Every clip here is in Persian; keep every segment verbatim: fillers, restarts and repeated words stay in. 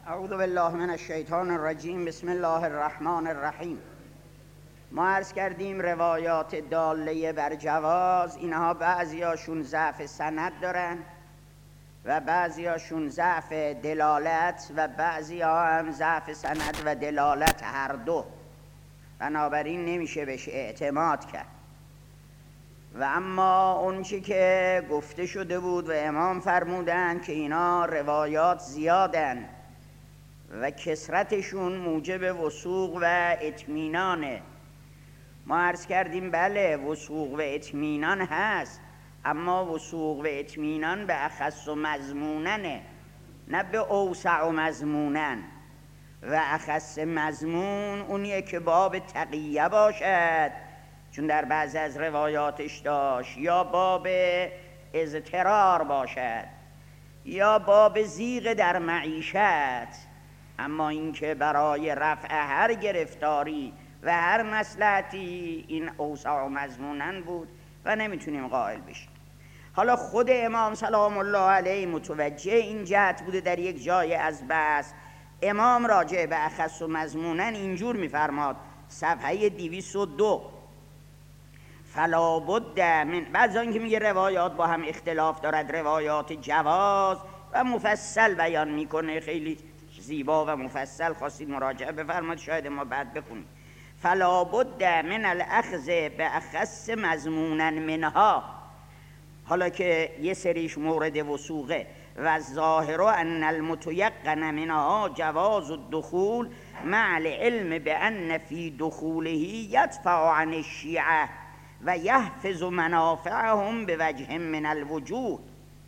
اعوذ بالله من الشیطان الرجیم. بسم الله الرحمن الرحیم. ما عرض کردیم روایات داله بر جواز اینها بعضیاشون ضعف سند دارن و بعضیاشون ضعف دلالت و بعضی ها هم ضعف سند و دلالت هر دو، بنابراین نمیشه بهش اعتماد کرد. و اما اون چی که گفته شده بود و امام فرمودن که اینا روایات زیادن و کثرتشون موجب وثوق و اطمینانه. ما عرض کردیم بله وثوق و اطمینان هست، اما وثوق و اطمینان به اخص و مضموننه، نه به اوسع و مضمونن. و اخص مضمون اونیه که باب تقیه باشد، چون در بعضی از روایاتش داشت، یا باب اضطرار باشد یا باب ضیق در معیشت. اما اینکه برای رفع هر گرفتاری و هر مصلحتی این اوسع و مضمونن بود و نمیتونیم قائل بشیم. حالا خود امام سلام الله علیه متوجه این جهت بوده. در یک جای از بحث امام راجع به اخص و مضمونن اینجور میفرماد، صفحه دویست و دو: فلا بد من، بعد از اینکه میگه روایات با هم اختلاف دارد، روایات جواز و مفصل بیان میکنه، خیلی زیبا و مفصل، خواستید مراجعه بفرمایید، شاید ما بعد بخونیم. فلا بد من الاخذ باخص مضمونا منها، حالا که یه سریش مورد وثوقه. و ظاهر ان المتيقن منها جواز الدخول مع العلم بان في دخوله يدفع عن الشيعة و يحفظ منافعهم بوجه من الوجوه.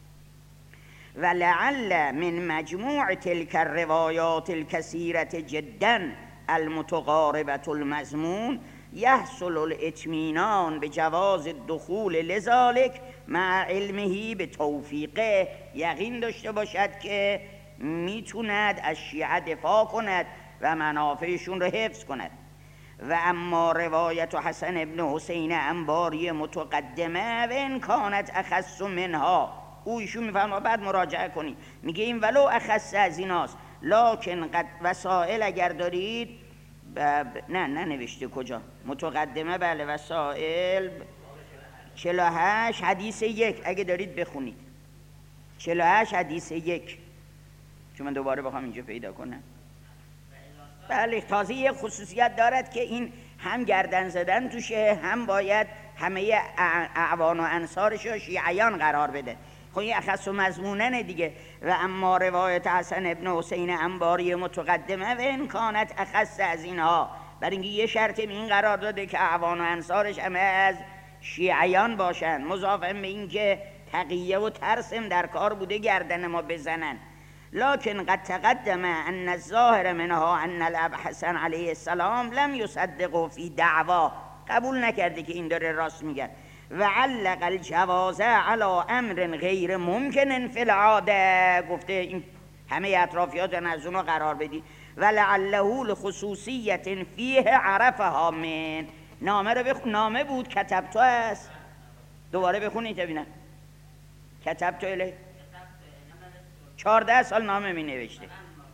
ولعل من مجموع تلك الروايات الكثيرة جدا المتقاربة المضمون يحصل الاطمینان بجواز الدخول لذلك مع علمه بتوفیقه، یقین داشته باشد که میتوند از شیعه دفاع کند و منافعشون رو حفظ کند. و اما روایت حسن ابن حسین انباری متقدمه و ان کانت اخص منها، او ایشون میفرما، بعد مراجعه کنید، میگه این ولو اخص از ایناست لکن قد وسائل اگر دارید ب... نه نه نوشته کجا متقدمه، بله وسائل چهل و هشت حدیث یک، اگه دارید بخونید چهل و هشت حدیث یک، چون من دوباره بخوام اینجا پیدا کنم. بله تازه یک خصوصیت دارد که این هم گردن زدن توشه، هم باید همه اعوان و انصارش رو شیعیان قرار بده. خب این اخص و مضمونن دیگه. و اما روایت حسن ابن حسین انباری متقدمه و این کانت اخص از اینها، برای اینکه یه شرط این قرار داده که اعوان و انصارش همه از شیعیان باشن، مضافاً به این که تقیه و ترسم در کار بوده گردن ما بزنن. لكن قد تقدم ان الظاهر منها ان الاب حسن علیه السلام لم يصدق في دعوا، قبول نکرده که این داره راست میگه. و علق الجواز على امر غیر ممکن فی العاده، گفته این همه اطرافیات از اونو قرار بدی. و لعله لخصوصیت فیه عرفها من، نامه رو بخون، نامه بود کتبتو است، دوباره بخونید ببینم. کتبتو اله چهارده سال نامه می نوشته.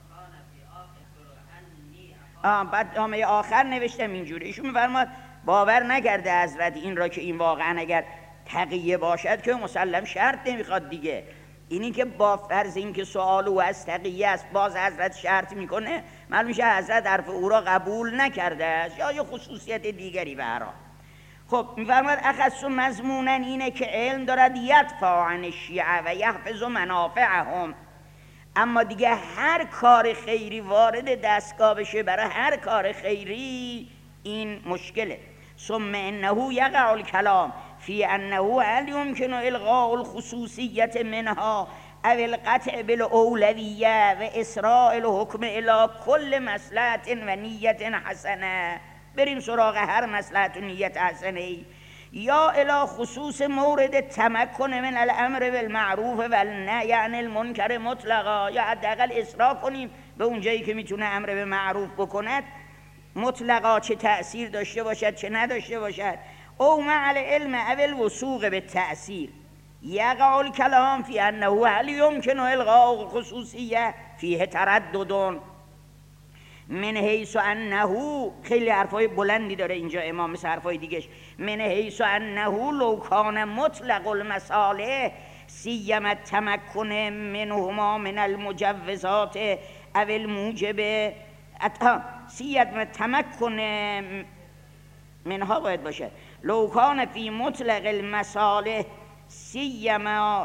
آه بعد نامه آخر نوشتم اینجوری. ایشون میفرماد باور نکرده حضرت این را که این واقعا اگر تقیه باشد که مسلم شرط نمیخواد دیگه. اینی که با فرض این که سوال او از تقیه است باز حضرت شرط میکنه، معلوم میشه حضرت حرف او را قبول نکرده است یا یه خصوصیت دیگری به هر حال. خب میفرماد اخص مضمونا اینه که علم دارد یدفع عن الشیعة و یحفظ منافعهم. اما دیگه هر کار خیری وارد دستگاه بشه، برای هر کار خیری این مشکله. ثم انه یقع الکلام فی انه هل یمکن الغاء الخصوصیت منها او القطع بالاولویه و اسراع الحکم الى کل مصلحت و نیت حسنه، بریم سراغ هر مصلحت و نیت حسنه، یا الی خصوص مورد تمکن من الامر بالمعروف و النهی عن المنکر مطلقا، یا حداقل اصرار کنیم به اون جایی که میتونه امر به معروف بکند مطلقا، چه تأثیر داشته باشد چه نداشته باشد. او مع العلم او الوثوق بالتأثیر یقع الکلام فی انه هل یمکن الغاء خصوصیه فیه تردد من حیث انه، خیلی حرفای بلندی داره اینجا امام مثل حرفای دیگهش، من حیث انه لو کان مطلق المصالح سیم التمکن منهما من المجوزات او الموجب سیم التمکن منها باید باشه لو کان فی مطلق المصالح سیم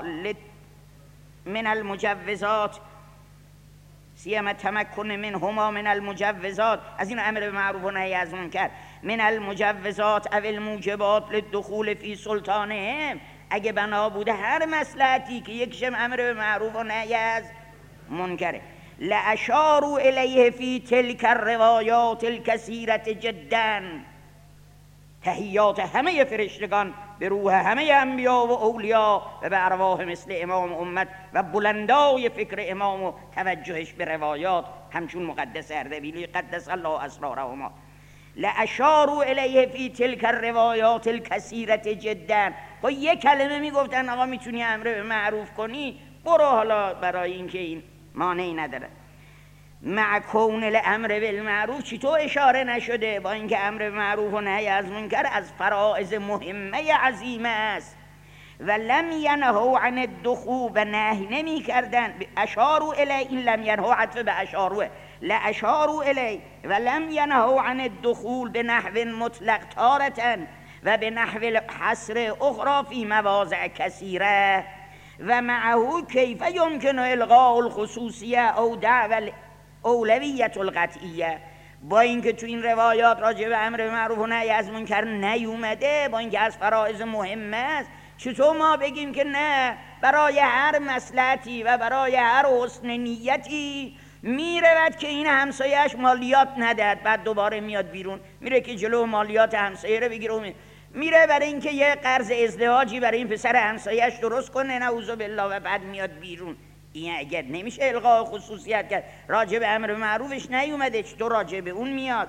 من المجوزات سیم التمکن منهما من المجوزات، از این امر به معروف و نهی از منکر، من المجوزات او الموجبات للدخول فی سلطانهم، اگه بنا بوده هر مصلحتی که یکشم امر به معروف و نهی از منکره، لاشاروا الیه فی تلک الروایات الکثیرة جدا، تحیات همه فرشتگان به روح همه انبیا و اولیا و به ارواح مثل امام امت و بلندای فکر امام و توجهش به روایات همچون مقدس اردبیلی قدس الله اسرارهما، لاشاروا الیه فی تلک الروایات الکثیرة جدا. با یک کلمه میگفتن آقا میتونی امر به معروف کنی، برو، حالا برای اینکه این مانعی نداره. مع کون الامر بالمعروف، چطور اشاره نشده با اینکه امر به معروف و نهی از منکر از فرائض مهمه عظیمه است، و لم ینهوا عن الدخول، و نهی نمی کردن، اشاروا الی، این لم ینهوا عطف به اشاروا، لاشاروا الی و لم ینهوا عن الدخول به نحو مطلق تارة و به نحو حصر اخرى فی مواضع کثیره، و معه کیف یمکن الغاء الخصوصیه او دعوی اولویت القطعیه. با اینکه تو این روایات راجع به امر معروف و نهی از منکر نیومده، با اینکه از فرائض مهمه است، چطور ما بگیم که نه، برای هر مصلحتی و برای هر حسن نیتی میرود که این همسایه‌اش مالیات ندهد، بعد دوباره میاد بیرون میره که جلو مالیات همسایه رو بگیره، میره برای اینکه یه قرض ازدواجی برای این پسر همسایه‌اش درست کنه، نعوذ بالله، و بعد میاد بیرون. این اگر نمیشه الغاء خصوصیت کرد، راجع به امر معروفش نیومده، چطور راجع به اون میاد؟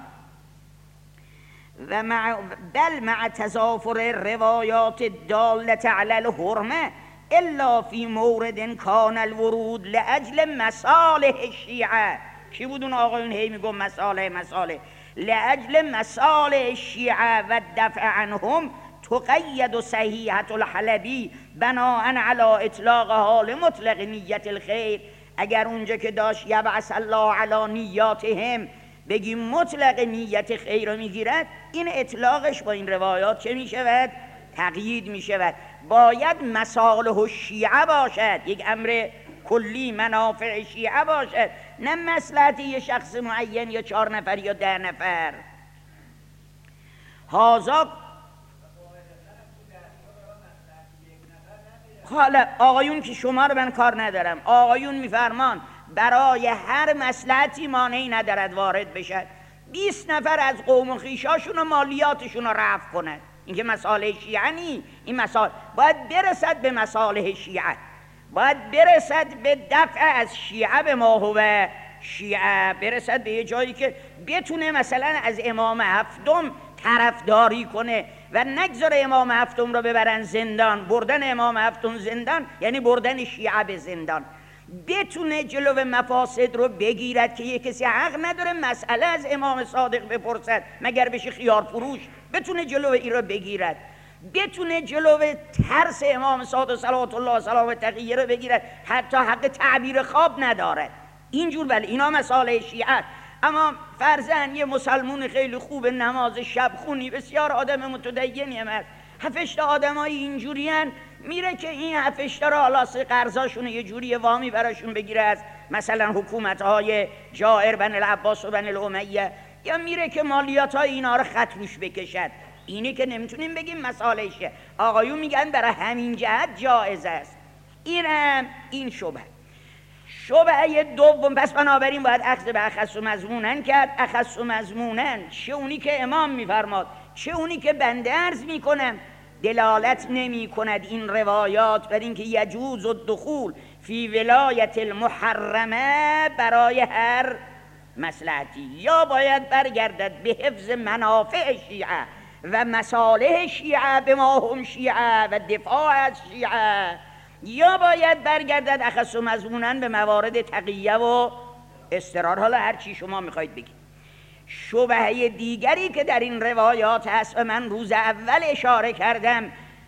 و مع بل مع تضافر روایات دالة علی الحرمه الا فی مورد کان الورود لاجل مصالح الشیعه. کی بود اون آقایون هی میگم مصالح مصالح؟ لاجل مصالح الشیعه و دفع عنهم تقید صحیحة الحلبی بناء علی اطلاق حال مطلق نیت الخیر. اگر اونجا که داشت یبعث الله علی نیاتهم بگیم مطلق نیت خیر رو میگیرد، این اطلاقش با این روایات چه میشود؟ تقیید میشود. باید مصالح الشیعه باشد، یک امر کلی منافع شیعه باشد، نه مصلحت یه شخص معین یا چهار نفر یا ده نفر. هازا حالا آقایون که شما رو من کار ندارم، آقایون میفرمان برای هر مصلحتی مانعی ندارد وارد بشد، بیست نفر از قوم و خویشاشون و مالیاتشون رو رفع کنند. این که مصالح شیعه نی، این مصالح باید برسد به مصالح شیعه، باید برسد به دفع از شیعه به ما هو شیعه، برسد به یه جایی که بتونه مثلا از امام هفتم طرفداری کنه و نگذاره امام هفتم رو ببرن زندان. بردن امام هفتم زندان یعنی بردن شیعه به زندان. بتونه جلو مفاسد رو بگیرد که یه کسی حق نداره مسئله از امام صادق بپرسد مگر بشه خیار فروش، بتونه جلو این رو بگیرد، بتونه جلو ترس امام صادق صلوات الله سلام و تقیه رو بگیرد، حتی حق تعبیر خواب ندارد. اینجور بله، اینا مصالح شیعه. اما فرضاً یه مسلمون خیلی خوب نماز شب خونی، بسیار آدم متدینی هم هست، هفت تا آدمای اینجوریان، میره که این هفت تا را حالا قرضاشون یه جوری وامی براشون بگیره از مثلا حکومت‌های جائر بن العباس و بن الامیه، یا میره که مالیات‌های اینا رو خط روش بکشد. اینی که نمیتونیم بگیم مصالحشه. آقایون میگن برای همین جهت جایز است. اینم این شبهه. شبهه دوم، پس بنابراین باید اخذ به اخص و مضمونن کرد. اخص و مضمونن چه اونی که امام میفرماد چه اونی که بنده عرض میکنم دلالت نمی کند این روایات بر اینکه یجوز الدخول فی ولایت المحرمه برای هر مصلحتی، یا باید برگردد به حفظ منافع شیعه و مصالح شیعه به ما هم شیعه و دفاع از شیعه، یا باید برگردد اخص و مضمونن به موارد تقیه و اضطرار، حالا هر چی شما میخواید بگید. شبهه دیگری که در این روایات هست و من روز اول اشاره کردم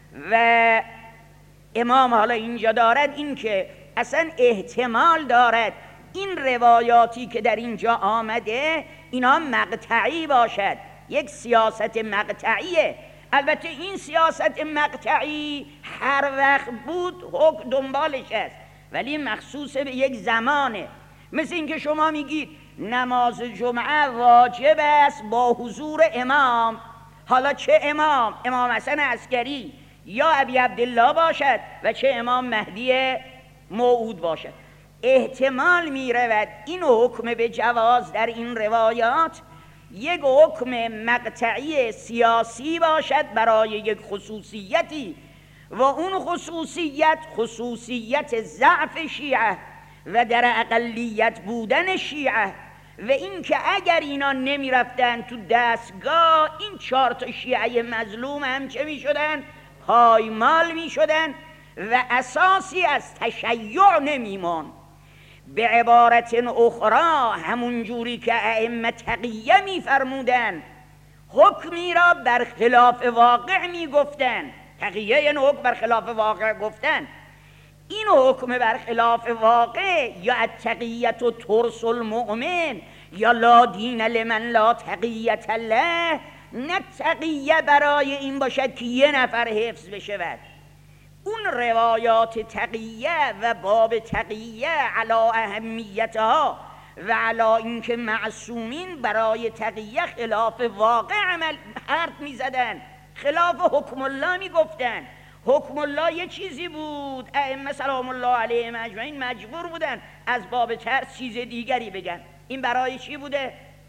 و امام حالا اینجا دارد، این که اصلا احتمال دارد این روایاتی که در اینجا آمده اینا مقطعی باشد، یک سیاست مقطعیه. البته این سیاست مقطعی هر وقت بود حکم دنبالش است، ولی مخصوص به یک زمانه. مثل اینکه شما میگید نماز جمعه واجب است با حضور امام. حالا چه امام؟ امام حسن عسکری یا ابی عبدالله باشد و چه امام مهدی موعود باشد. احتمال می رود این حکم به جواز در این روایات یک حکم مقطعی سیاسی باشد برای یک خصوصیتی، و اون خصوصیت خصوصیت ضعف شیعه و در اقلیت بودن شیعه، و اینکه اگر اینا نمی رفتن تو دستگاه این چهار تا شیعه مظلوم هم چه می شدن؟ پایمال می شدن و اساسی از تشیع نمی ماند. به عبارت اخرى همون جوری که ائمه تقیه می فرمودن حکمی را بر خلاف واقع می گفتن. تقیه یعنی حکم بر خلاف واقع گفتن. این حکم بر خلاف واقع یا التقیت و ترس المؤمن یا لا دین لمن لا تقیت له، نه تقیه برای این باشد که یه نفر حفظ بشود. اون روایات تقیه و باب تقیه علا اهمیتها و علا اینکه معصومین برای تقیه خلاف واقع عمل حرف می زدن، خلاف حکم الله می گفتن. حکم الله یه چیزی بود، ائمه سلام الله علیهم اجمعین مجبور بودن از باب ترس چیز دیگری بگن. این برای چی بوده؟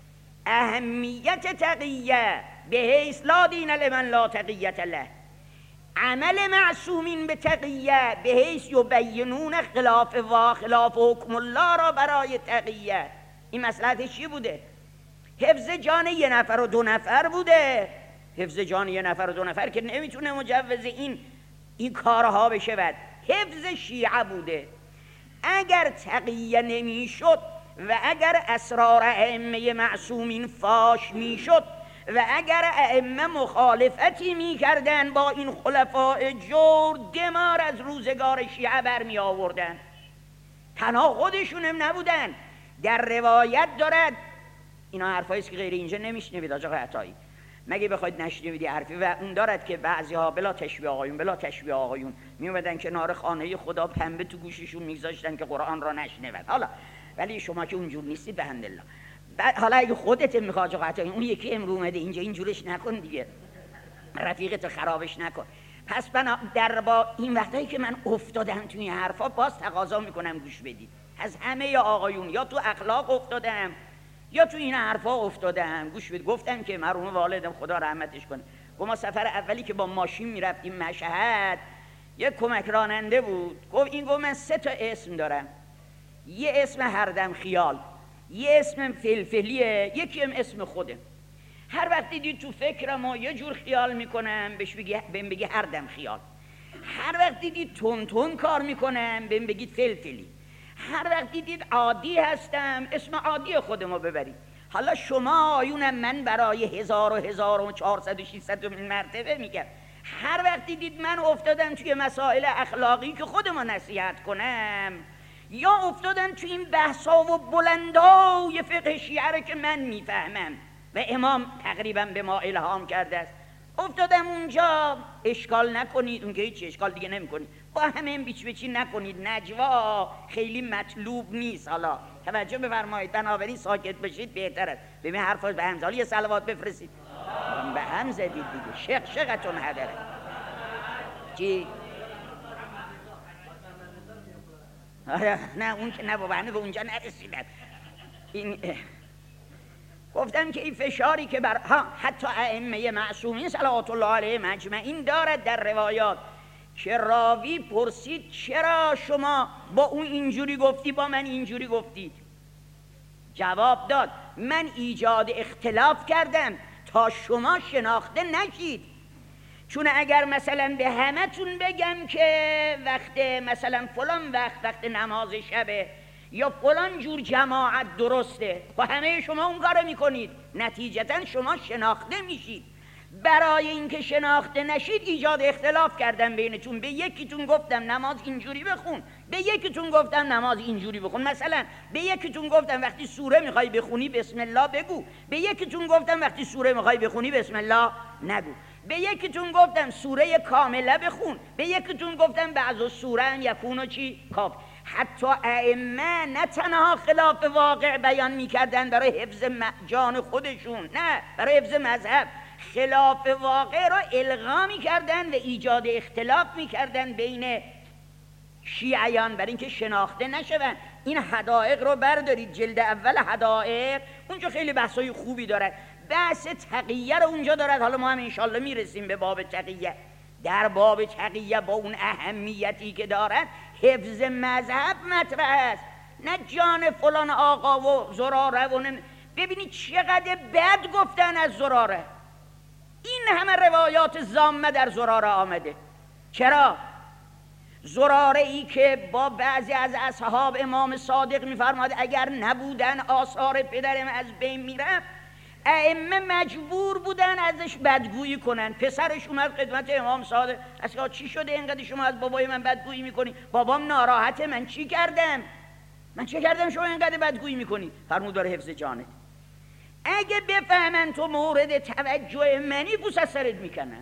اهمیت تقیه به حیث لا دین لمن لا تقیت له، عمل معصومین به تقیه به حیث یبینون خلاف و خلاف حکم الله را برای تقیه. این مصلحتش چی بوده؟ حفظ جان یه نفر و دو نفر بوده. حفظ جان یه نفر و دو نفر که نمیتونه مجوز این این کارها بشود، حفظ شیعه بوده. اگر تقیه نمیشد و اگر اسرار ائمه معصومین فاش میشد و اگر ائمه مخالفتی میکردن با این خلفاء جور، دمار از روزگار شیعه برمی آوردن. تنها خودشون هم نبودن. در روایت دارد، اینا حرفاییست که غیر اینجا نمیشنوید آقا عطایی، مگه بخواید نشنویدی حرفی. و اون دارد که بعضی ها بلا تشبیه آقایون بلا تشبیه آقایون می اومدن کنار خانه خدا پنبه تو گوششون میگذاشتن که قرآن را نشنون. حالا ولی شما که اونجور نیستید بحمدالله. بعد حالا اگه خودت میخواد آقا عطایی، اون یکی امرو اومده اینجا اینجورش نکن دیگه، رفیقت خرابش نکن. پس بنا در با این وقتایی که من افتادم توی این حرفا، باز تقاضا میکنم گوش بدید. از همه یا آقایون یا تو اخلاق افتادم یا تو این حرفا افتادم، گوش بدید. گفتم که مرحوم والدم خدا رحمتش کنه، گفت ما سفر اولی که با ماشین میرفتیم مشهد، یک کمک راننده بود، گفت این گفت من سه تا اسم دارم، یه اسم هردم خیال، یه اسم فلفلیه، یکی هم اسم خوده. هر وقت دیدی تو فکرم و یه جور خیال میکنم بهش بگی بهم بگی هردم خیال، هر وقت دیدی تون تون کار میکنم بهم بگید فلفلی، هر وقت دیدید عادی هستم اسم عادی خودمو ببرید. حالا شما آیونم من برای هزار و هزار و چهارصد و ششصد مرتبه میگم، هر وقت دیدید من افتادم توی مسائل اخلاقی که خودمو نصیحت کنم، یا افتادم توی این بحثا و بلندای فقه شیعه که من میفهمم و امام تقریبا به ما الهام کرده است، افتادم اونجا، اشکال نکنید، اون که هیچ اشکال دیگه نمی کنید، با همه بیچ بچی نکنید، نجوا خیلی مطلوب نیست. حالا توجه بفرمایید، بنابراین ساکت بشید بهتر است. ببین حرفا به همزال یه صلوات بفرستید. به هم زدید دیگه، شق شقتون هدره چی؟ نه اون که نه بابا، هنوز به اونجا نرسیدن. این گفتم که این فشاری که بر ها حتی ائمه معصومین صلوات الله علیهم اجمعین دارد در روایات که راوی پرسید چرا شما با اون اینجوری گفتی با من اینجوری گفتید؟ جواب داد من ایجاد اختلاف کردم تا شما شناخته نشید. چون اگر مثلا به همه تون بگم که وقت مثلا فلان وقت وقت نماز شبه، یا فلان جور جماعت درسته و همه شما اون کارو میکنید، نتیجتا شما شناخته میشید. برای اینکه شناخته نشید ایجاد اختلاف کردم بینتون. به یکیتون گفتم نماز اینجوری بخون، به یکیتون گفتم نماز اینجوری بخون. مثلا به یکیتون گفتم وقتی سوره میخوای بخونی بسم الله بگو، به یکیتون گفتم وقتی سوره میخوای بخونی بسم الله نگو. به یکیتون گفتم سوره کامله بخون، به یکیتون گفتم بعض سوره هم یکونو چی کاف. حتی ائمه نه تنها خلاف واقع بیان میکردن برای حفظ جان خودشون، نه برای حفظ مذهب، خلاف واقع را الغا میکردن و ایجاد اختلاف میکردن بین شیعیان برای اینکه شناخته نشون. این حدائق رو بردارید، جلد اول حدائق، اونجا خیلی بحثای خوبی داره. بحث تقیه رو اونجا دارد. حالا ما هم انشالله میرسیم به باب تقیه. در باب تقیه با اون اهمیتی که دارد حفظ مذهب مطرح است، نه جان فلان آقا و زراره و نم... ببینید چقدر بد گفتن از زراره. این همه روایات زامه در زراره آمده. چرا؟ زراره ای که با بعضی از اصحاب امام صادق میفرماد اگر نبودن آثار پدرم از بین میرفت، ائمه مجبور بودن ازش بدگویی کنن. پسرش اومد خدمت امام صادق، اصلا چی شده اینقدر شما از بابای من بدگویی میکنی؟ بابام ناراحته. من چی کردم؟ من چه کردم شما اینقدر بدگویی میکنی؟ فرمود داره حفظ جانت. اگه بفهمن تو مورد توجه منی بوس از سرت میکنن.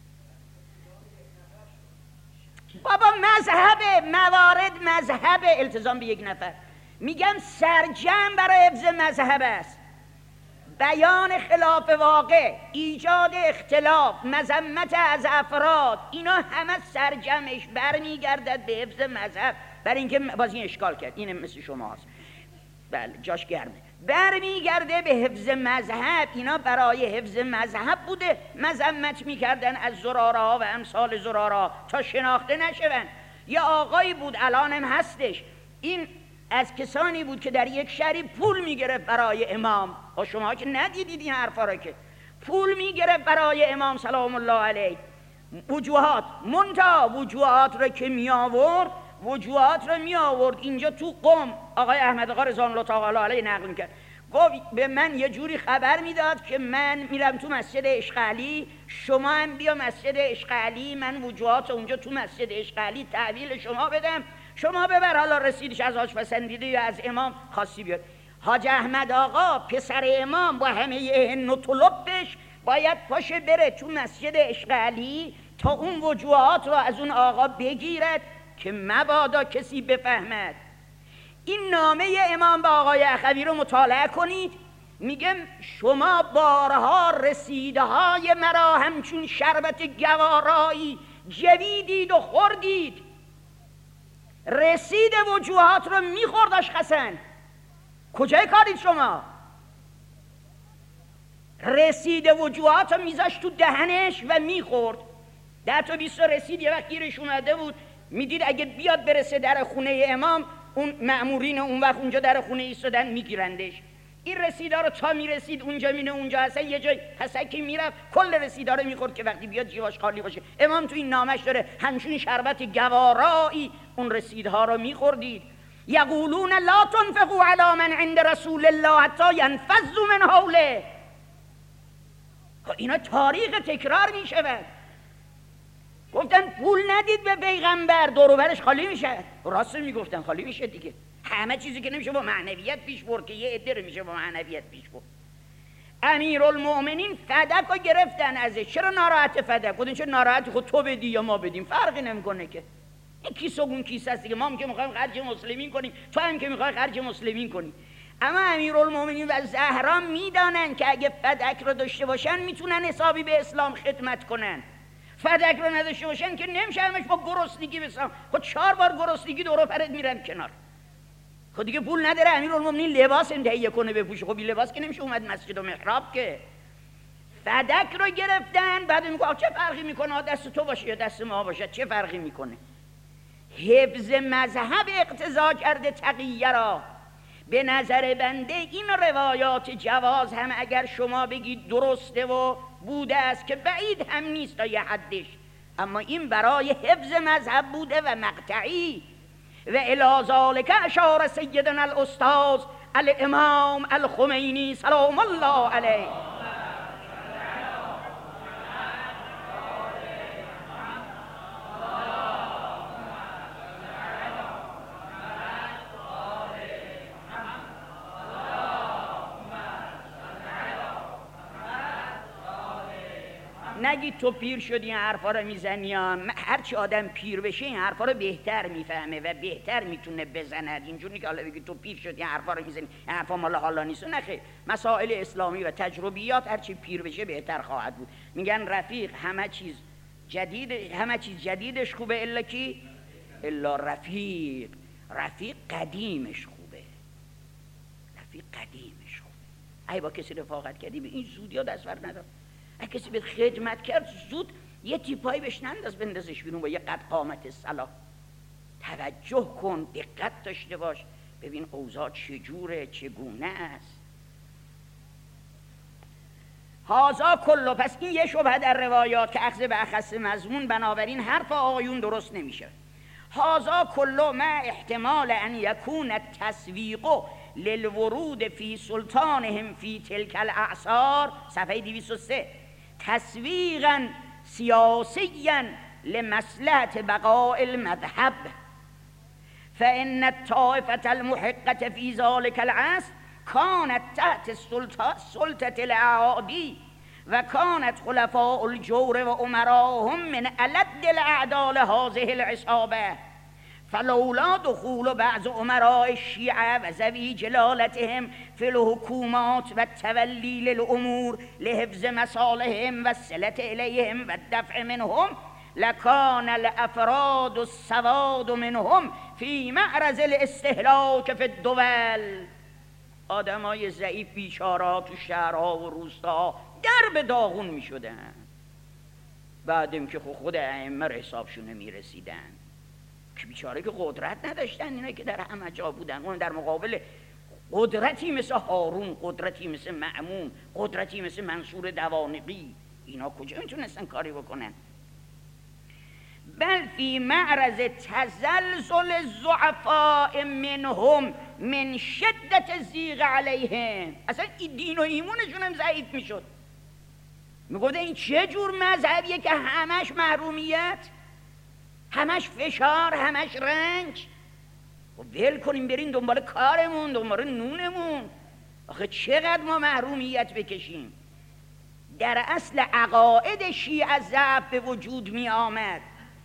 بابا مذهبه، موارد مذهبه، التزام به یک نفر. میگم سرجم برای حفظ مذهب است. بیان خلاف واقع، ایجاد اختلاف، مذمت از افراد، اینا همه سرجمش برمیگردد به حفظ مذهب. برای اینکه باز این اشکال کرد، این مثل شما هست، بله جاش گرمه، برمیگرده به حفظ مذهب. اینا برای حفظ مذهب بوده مذمت میکردن از زراره ها و امثال زراره ها تا شناخته نشون. یه آقایی بود الانم هستش، این از کسانی بود که در یک شهری پول میگرفت برای امام. و شما که ندیدید این حرفا را، که پول میگرفت برای امام سلام الله علیه. وجوهات منتها وجوهات را که می آورد، وجوهات را می آورد اینجا تو قم. آقای احمد آقا رضوان الله تعالی علیه نقل میکرد، گفت به من یه جوری خبر میداد که من میرم تو مسجد عشق علی، شما هم بیا مسجد عشق علی، من وجوهات اونجا تو مسجد عشق علی تحویل شما بدم، شما ببر، حالا رسیدش از حاج پسندیده یا از امام خاصی بیاد. حاج احمد آقا پسر امام با همه هن و طلبش باید پاشه بره تو مسجد عشق علی تا اون وجوهات رو از اون آقا بگیرد که مبادا کسی بفهمد. این نامه امام به آقای اخوی رو مطالعه کنید. میگم شما بارها رسیده های مرا همچون شربت گوارایی جویدید و خوردید. رسید وجوهات رو میخورد اشخصن. کجای کارید شما؟ رسید وجوهات رو میذاشت تو دهنش و میخورد. ده تا بیست رسید یه وقت گیرش اومده بود، میدید اگه بیاد برسه در خونه امام، اون مأمورین اون وقت اونجا در خونه ایستادن میگیرندش. این رسیدا رو تا میرسید اونجا مینه اونجا هستن، یه جای حسکی میرفت کل رسیدا رو میخورد که وقتی بیاد جیواش خالی باشه. امام تو این نامش داره همچون شربت گوارایی اون رسیدها رو میخوردید. یقولون لا تنفقوا علی من عند رسول الله حتی ینفضوا من حوله. اینا تاریخ تکرار میشود. گفتن پول ندید به پیغمبر دور و برش خالی میشه. راست میگفتن خالی میشه دیگه. همه چیزی که نمیشه با معنویت پیش برد که یه عده رو میشه با معنویت پیش برد. امیرالمؤمنین فدک رو گرفتن ازش. چرا ناراحت فدک؟ گفتن چه ناراحتی، خود تو بدی یا ما بدیم فرقی نمیکنه که. این کیسه اون کیسه است دیگه. ما هم که میخوایم خرج مسلمین کنیم، تو هم که میخوای خرج مسلمین کنی. اما امیرالمؤمنین و زهرا میدانن که اگه فدک رو داشته باشن میتونن حسابی به اسلام خدمت کنن. فدک رو نداشته باشن که نمیشه همش با گرسنگی بسام. خود چهار بار گرسنگی دور و پرت میرن کنار. خود دیگه پول نداره امیرالمؤمنین لباس تهیه کنه بپوشه. خب بی لباس که نمیشه اومد مسجد و محراب که. فدک رو گرفتن، بعد میگه چه فرقی میکنه دست تو باشه یا دست ما باشه، چه فرقی میکنه؟ حفظ مذهب اقتضا کرده تقیه را. به نظر بنده این روایات جواز هم اگر شما بگید درسته و بوده است که بعید هم نیست تا یه حدش، اما این برای حفظ مذهب بوده و مقطعی. و الی ذلک اشار سیدنا الاستاذ الامام الخمینی سلام الله علیه. نگید تو پیر شدی این حرفا رو میزنی. هرچی آدم پیر بشه این حرفا رو بهتر میفهمه و بهتر میتونه بزند. اینجوری که حالا بگی تو پیر شدی این حرفا رو میزنی، این حرفا مال حالا نیست. نه خیر، مسائل اسلامی و تجربیات هرچی پیر بشه بهتر خواهد بود. میگن رفیق همه چیز جدید، همه چیز جدیدش خوبه الا کی؟ الا رفیق. رفیق قدیمش خوبه. رفیق قدیمش خوبه. ای با کسی رفاقت کردی به این زودی ها دست بر ندار. اگه کسی به خدمت کرد زود یه تیپایی بهش ننداز، بندازش بیرون با یه قد قامت صلاح. توجه کن، دقت داشته باش، ببین اوضاع چجوره، چگونه است. هازا کلو، پس این یه شبهه در روایات که اخذ به اخص مضمون، بنابراین حرف آقایون درست نمیشه. هازا کلو ما احتمال ان یکون التسویق للورود فی سلطانهم فی تلک الاعصار، صفحه دویست و سه، تسویقا سیاسیا لمصلحة بقاء المذهب، فإن الطائفة المحقة في ذلك العصر كانت تحت سلطة الأعادي، وكانت خلفاء الجور وأمراهم من ألد الأعداء لهذه العصابة، فلولا دخول بعض امراء الشیعه و ذوی جلالتهم فی الحکومات و التولی للامور لحفظ مصالحهم و الصلة الیهم و الدفع منهم، لکان الافراد السواد منهم فی معرض الاستهلاک فی الدول. آدمای ضعیف بیچاره‌ها تو شهرها و روستاها در به داغون می شدن، بعدم که خود ائمه حسابشون می رسیدن که بیچاره که قدرت نداشتن، اینا که در همه جا بودن، اون در مقابل قدرتی مثل هارون، قدرتی مثل مأمون، قدرتی مثل منصور دوانقی، اینا کجا میتونستن کاری بکنن؟ بل فی معرض تزلزل الضعفاء منهم من شدت زیغ علیهم. اصلا این دین و ایمونشون هم ضعیف میشد. میگفته این چه جور مذهبیه که همش محرومیت، همش فشار، همش رنج؟ و ول کنیم بریم دنبال کارمون، دنبال نونمون. آخه چقدر ما محرومیت بکشیم؟ در اصل عقاید شیعه ضعف به وجود می آمد.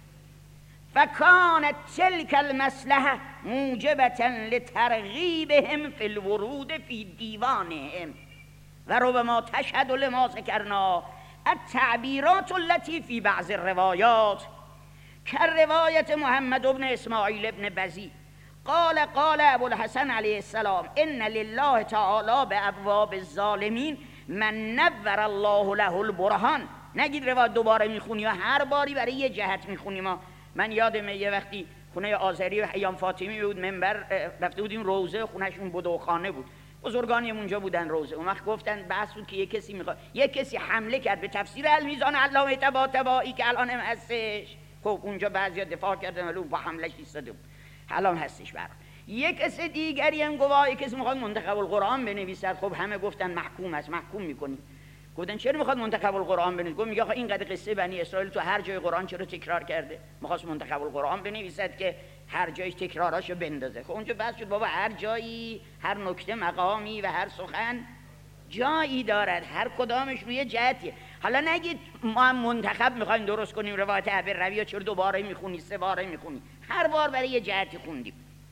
فکانت تلک المصلحه موجبة لترغیبهم فی الورود فی دیوانهم، و ربما تشهد لما ذکرنا التعبیرات التي فی بعض الروایات كالرواية محمد بن اسماعیل بن بزی قال قال ابو الحسن علیه السلام ان لله تعالی بابواب الظالمین من نور الله له البرهان. نگید روایت دوباره میخونی یا هر باری برای یه جهت میخونی. ما من یادمه یه وقتی خونه آذری و حیام فاطمی بود، منبر رفته بودیم روزه، خونهشون بدوخانه بود، بزرگانی اونجا بودن روزه. اون وقت گفتن بحث بود که یه کسی میخواد، یه کسی حمله کرد به تفسیر المیزان علامه طباطبایی که الان هم هستش. خب اونجا بعضیا دفاع کردن ولی با حملش ایستاده بود، الان هستش. برای یک کس دیگری هم گواه، یک کسی میخواد منتخب القرآن بنویسد. خب همه گفتن محکوم است، محکوم میکنیم. گفتن چرا میخواد منتخب القرآن بنویسه؟ گفت میگه آخه اینقدر قصه بنی اسرائیل تو هر جای قرآن چرا تکرار کرده؟ میخواست منتخب القرآن بنویسد که هر جایش تکراراشو بندازه. خب اونجا بحث شد بابا هر جایی، هر نکته مقامی و هر سخن جایی دارد، هر کدامش روی جهتیه. حالا نگید ما هم منتخب میخوایم درست کنیم روایت ابی رویه چرا دوباره میخونی، سه باره میخونی؟ هر بار برای یه جهتی خوندیم.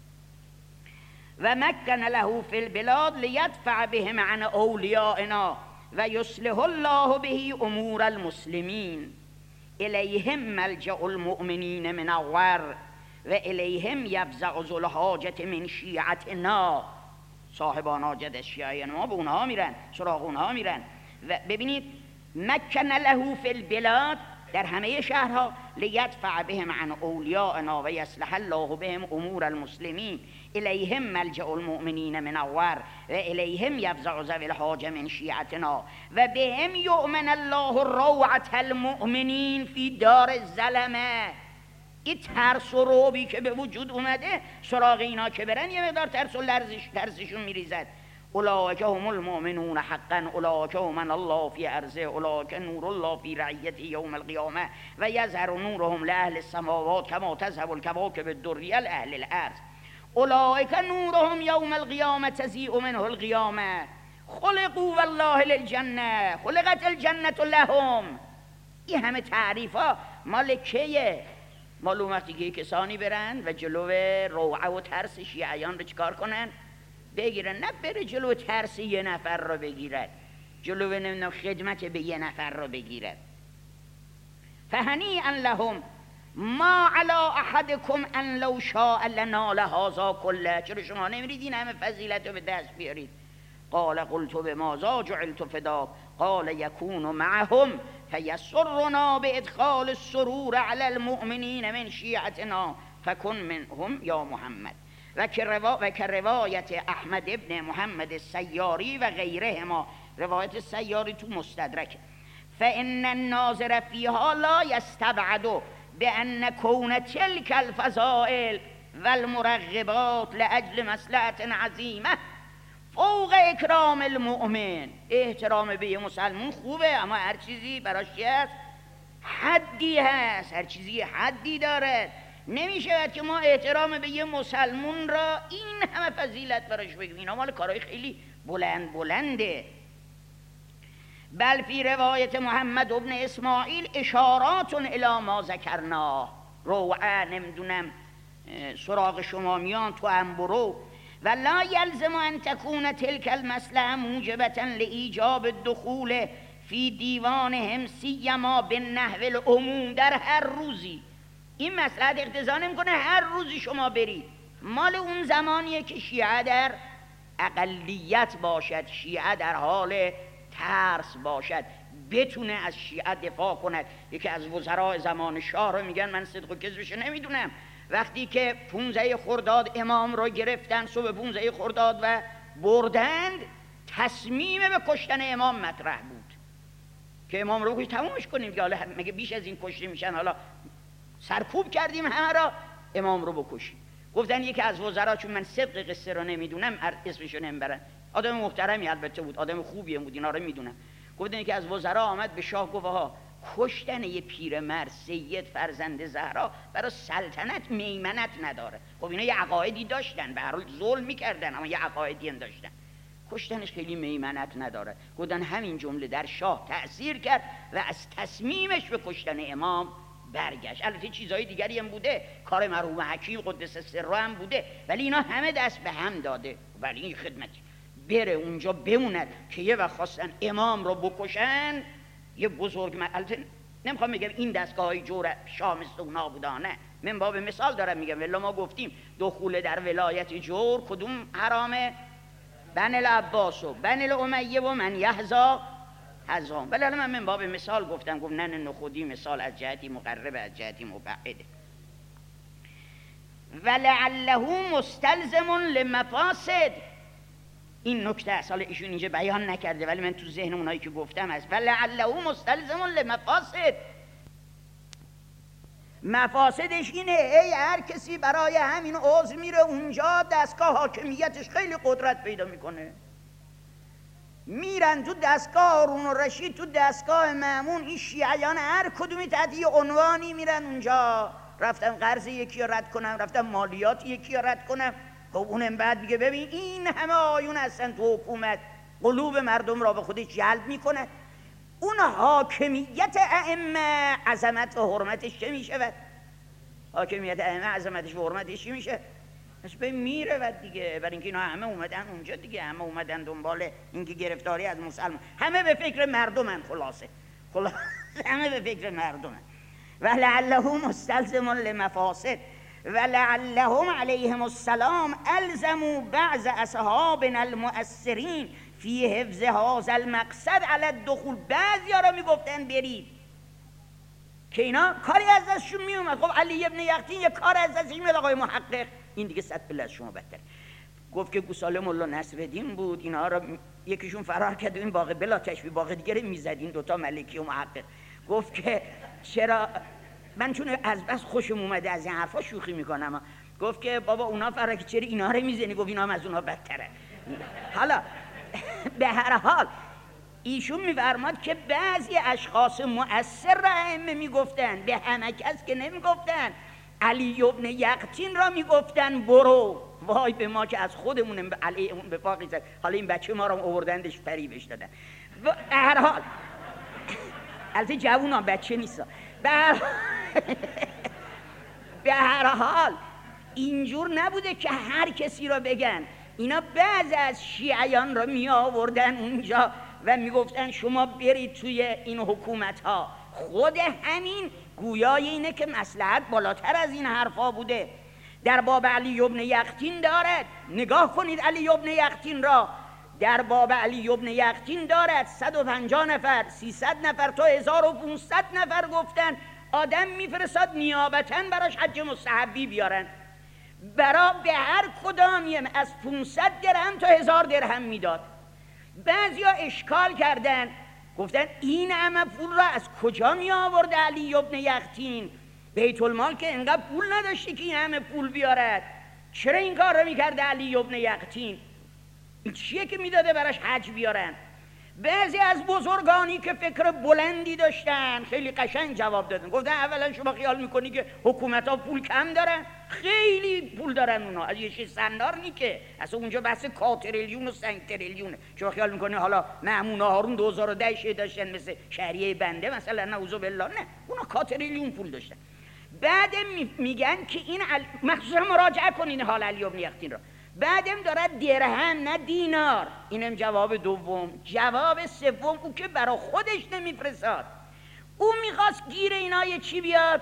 و مکن له فی البلاد لیدفع بهم عن اولیائنا و یصلح الله به امور المسلمین الیهم ملجأ المؤمنین من الغر و الیهم یفزع ذو الحاجة من شیعتنا. صاحبان حاجت شیعه ما به اونها میرن، سراغ اونها میرن. و ببینید مکن له فی البلاد، در همه شهرها، لیدفع بهم عن اولیائنا و یصلح الله بهم امور المسلمین الیهم ملجأ المؤمنین من الغر و الیهم یفزع ذوی الحاجة من شیعتنا و بهم یؤمن الله روعة المؤمنین فی دار الظلمه. این ترس و رعبی که به وجود اومده سراغ اینا که برن یه مقدار ترس و لرزش ترسشون میریزد. اولئک هم المؤمنون حقا اولئک هم الله فی ارضه اولئک نور الله فی رعیته یوم القیامه و یظهر نورهم لاهل السماوات کما تذهب الکواکب الدریه لاهل الارض اولئک نورهم یوم القیامه تضیء منه القیامه خلقوا والله للجنه خلقت الجنه لهم. این همه تعریف ها مال کیه؟ مال اون وقتی که کسانی برن و جلو روعه و ترس شیعیان رو چیکار کنن؟ بگیرن. نه بره جلو ترس یه نفر رو بگیرد، جلو نمیدونم خدمت به یه نفر رو بگیرد. فهنیئا لهم ما علی احدکم ان لو شاء لنال هذا کله. چرا شما نمیرید این همه فضیلت رو به دست بیارید؟ قال قلت بماذا جعلت فداک قال یکون معهم فیسرنا بادخال السرور علی المؤمنین من شیعتنا فکن منهم یا محمد. و که روا... روایت احمد ابن محمد السیاری و غیرهما، روایت سیاری تو مستدرک، فان الناظر فیها لا یستبعد بان کون تلک الفضائل والمرغبات لاجل مصلحة عظیمه فوق اکرام المؤمن. احترام به یه مسلمون خوبه، اما هر چیزی براش هست حدی هست، هر چیزی حدی داره. نمیشه که ما احترام به یه مسلمون را این همه فضیلت براش بگیم. اینا مال کارهای خیلی بلند بلنده. بل فی روایت محمد ابن اسماعیل اشارات الی ما ذکرنا، روعه نمیدونم سراغ شما میان تو هم برو. و لا یلزم ان تکون تلک المصلحه موجبه لایجاب الدخول فی دیوانهم سیما بالنحو العموم. در هر روزی این مصلحت اقتضا نمیکنه هر روزی شما برید. مال اون زمانیه که شیعه در اقلیت باشد، شیعه در حال ترس باشد، بتونه از شیعه دفاع کند. یکی از وزرای زمان شاه رو میگن، من صدق و کذبش نمیدونم، وقتی که پونزده خرداد امام رو گرفتن، صبح پونزده خرداد و بردند، تصمیم به کشتن امام مطرح بود که امام رو بکش تمومش کنیم، که حالا مگه بیش از این کشته میشن، حالا سرکوب کردیم همه را، امام رو بکشیم. گفتن یکی از وزرا، چون من صدق قصه رو نمیدونم اسمشو نمیبرن، آدم محترمی البته بود، آدم خوبیه بود، اینا رو میدونم، گفتن یکی از وزرا آمد به شاه گفت ها کشتن یه پیرمرد سید فرزند زهرا برای سلطنت میمنت نداره. خب اینا یه عقایدی داشتن، به هر حال ظلم میکردن اما یه عقایدی هم داشتن، کشتنش خیلی میمنت نداره. گفتن همین جمله در شاه تأثیر کرد و از تصمیمش به کشتن امام برگشت. البته چیزهای دیگری هم بوده، کار مرحوم حکیم قدس سره هم بوده، ولی اینا همه دست به هم داده. ولی این خدمتی بره اونجا بموند که یه وقت خواستن امام رو بکشن، یه بزرگ من، البته نمیخوام بگم این دستگاه های جور شاه مثل اونا بودانه، من با به مثال دارم میگم، ولی ما گفتیم دخول در ولایت جور کدوم حرامه؟ بن العباس و بن الامیه و من یحظا حظام. ولی الان من من با به مثال گفتم، گفت نه نخودی مثال از جهتی مقربه از جهتی مبعده. ولعله مستلزم لمفاسد، این نکته اصلا ایشون اینجا بیان نکرده ولی من تو ذهن اونایی که گفتم هست. ولعله مستلزم لمفاسد، مفاسدش اینه ای هر کسی برای همین عضو میره اونجا دستگاه حاکمیتش خیلی قدرت پیدا میکنه، میرن تو دستگاه هارون الرشید، تو دستگاه مأمون، این شیعیان هر کدومی تحت یه عنوانی میرن اونجا، رفتن قرض یکی رو رد کنم، رفتن مالیات یکی رو رد کنم. خب اونم بعد میگه ببین این همه آیون هستن تو حکومت، قلوب مردم را به خودش جلب میکنه. اون حاکمیت ائمه عظمت و حرمتش چه میشه؟ حاکمیت ائمه عظمتش و حرمتش چی میشه؟ پس به میره و دیگه، برای اینکه اینا همه اومدن اونجا دیگه، همه اومدن دنبال اینکه گرفتاری از مسلمان، همه به فکر مردمن، خلاصه خلاصه همه به فکر مردمن. ولعلهم مستلزم لمفاسد ولعلهم علیهم السلام الزموا بعض اصحابنا المؤثرین فی حفظ هذا المقصد علی الدخول. بعضیا را میگفتن برید که اینا کاری از دستشون میومد. خب علی ابن یقطین یه کار از دستش میاد، آقای محقق این دیگه صد بالله از شما بدتر. گفت که گوساله مولا نصرالدین بود، اینا را یکیشون فرار کرد و این باقی بلا تشبیه باقی دیگه رو میزدین، دوتا ملکی و محقق. گفت که چرا من چون از بس خوشم اومده از این حرفا شوخی میکنم، گفت که بابا اونا فرقی چرا اینا رو میزنی؟ گفت اینا هم از اونا بدتره. حالا به هر حال ایشون میفرماد که بعضی اشخاص مؤثر را ائمه میگفتن، به همه کس که نمیگفتن. علی ابن یقطین را میگفتن برو. وای به ما که از خودمون علی اون به فاقی زد، حالا این بچه ما رو آوردندش فریبش دادن. به هر حال البته جوونان بچه نیست. به هر به هر حال اینجور نبوده که هر کسی را بگن. اینا بعض از شیعیان را می آوردن اونجا و می گفتن شما برید توی این حکومت ها. خود همین گویای اینه که مصلحت بالاتر از این حرفا بوده. در باب علی ابن یقطین دارد، نگاه کنید علی ابن یقطین را، در باب علی ابن یقطین دارد صد و پنجاه نفر، سیصد نفر تا هزار و پانصد نفر گفتن آدم میفرستاد نیابتاً براش حج مستحبی بیارن. برا به هر کدامیم از پانصد درهم تا هزار درهم میداد. بعضیا اشکال کردن، گفتن این همه پول را از کجا می آورد علی ابن یقطین؟ بیت المال که انقدر پول نداشتی که این همه پول بیارد. چرا این کار را میکرده علی ابن یقطین؟ این چیه که میداده براش حج بیارن؟ بعضی از بزرگانی که فکر بلندی داشتن خیلی قشنگ جواب دادن، گفتن اولا شما خیال میکنی که حکومت ها پول کم دارن؟ خیلی پول دارن اونا، از یه چیز سندار نی که اصلا اونجا بحث کاتریلیون و سنگ تریلیونه. شما خیال میکنی حالا مأمون هارون دو هزار و ده داشتن مثل شهریه بنده مثلا؟ نعوذ بالله، نه، اونا کاتریلیون پول داشتن. بعد میگن که این عل... مخصوصا مراجعه کنین حال علی ابن یقطین را. بعدم دارد درهم نه دینار. اینم جواب دوم. جواب سوم او که برا خودش نمیفرستاد، او میخواست گیر اینا یه چی بیاد؟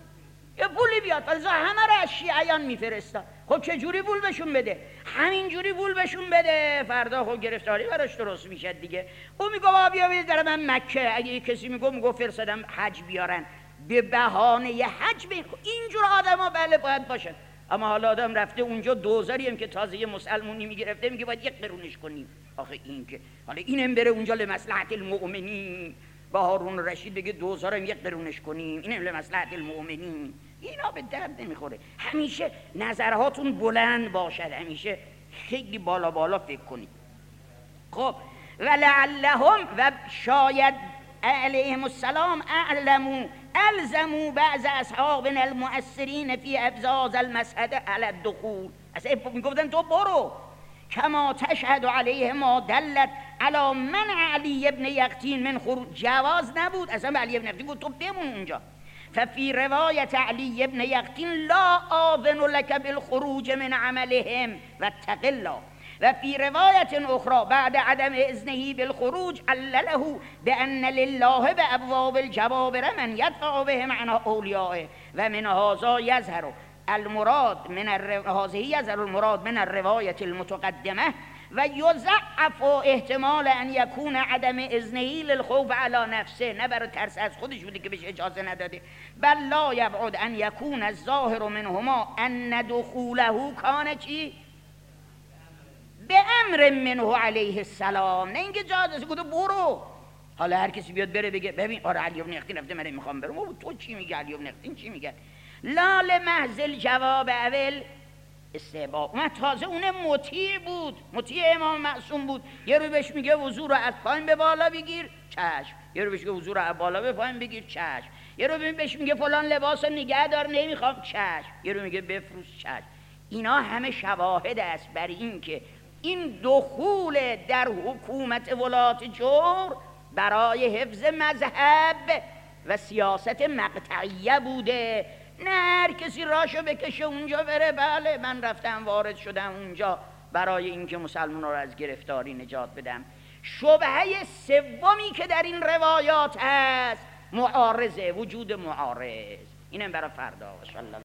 یه پولی بیاد، ولی همه را از شیعیان میفرستاد. خب چه جوری پول بهشون بده؟ همین جوری پول بهشون بده، فردا خب گرفتاری براش درست میشه دیگه. او میگه بابا بیا بیا در من مکه، اگه یه کسی میگه میگه فرستادم حج بیارن به بهانه ی حج بین. اینجور آدما بله باید باشن. اما حالا آدم رفته اونجا دوزاری هم که تازه یه مسلمونی میگرفته میگه باید یک قرونش کنیم. آخه این که حالا اینم بره اونجا لمصلحت المؤمنین، با هارون رشید بگه دوزارم یک قرونش کنیم، اینم لمصلحت المؤمنین. اینا به درد نمیخوره. همیشه نظرهاتون بلند باشد، همیشه خیلی بالا بالا فکر کنید. خب ولعلهم، و شاید علیهم السلام اعلموا الزموا بعض اصحابنا المؤثرین فی ابزاز المسعد علی الدخول. اصلا میگفتن تو برو، کما تشهد علیه ما دلت علی من علی ابن یقطین من خروج. جواز نبود اصلا به علی ابن یقطین بود تو بمون اونجا. ففي روایت علی ابن یقطین لا آذن لك بالخروج من عملهم واتق الله. و فی روایت اخرى بعد عدم اذنه بالخروج علله بان لله بابواب الجبابره من یدفع بهم عن اولیائه و من هذا یظهر المراد من هذه یظهر المراد من الروایت المتقدمه و یضعف احتمال ان یکون عدم اذنه للخوف علی نفسه. نه برای ترس از خودش بوده که بهش اجازه نداده، بل لا یبعد ان یکون الظاهر منهما ان دخوله کان چی؟ به امر منه علیه السلام. نه اینکه جادش گفته برو. حالا هر کسی بیاد بره بگه ببین آره علی ابن یقطین رفته من میخوام برم، تو چی میگی؟ علی ابن یقطین چی میگه؟ لا لمحض الجواب اول استحباب. من تازه اون مطیع بود، مطیع امام معصوم بود. یه رو بهش میگه وضو رو از پایین به بالا بگیر، چشم. یه رو بهش میگه وضو رو از بالا به پایین بگیر، چشم. یه رو بهش میگه فلان لباس رو نگه دار نمیخوام، چشم. یه رو میگه بفروش، چشم. اینا همه شواهد است بر این که این دخول در حکومت ولایت جور برای حفظ مذهب و سیاست مقطعیه بوده. نه هر کسی راشو بکشه اونجا بره بله من رفتم وارد شدم اونجا برای اینکه مسلمان‌ها رو از گرفتاری نجات بدم. شبهه سومی که در این روایات هست معارضه، وجود معارض. اینم برای فردا.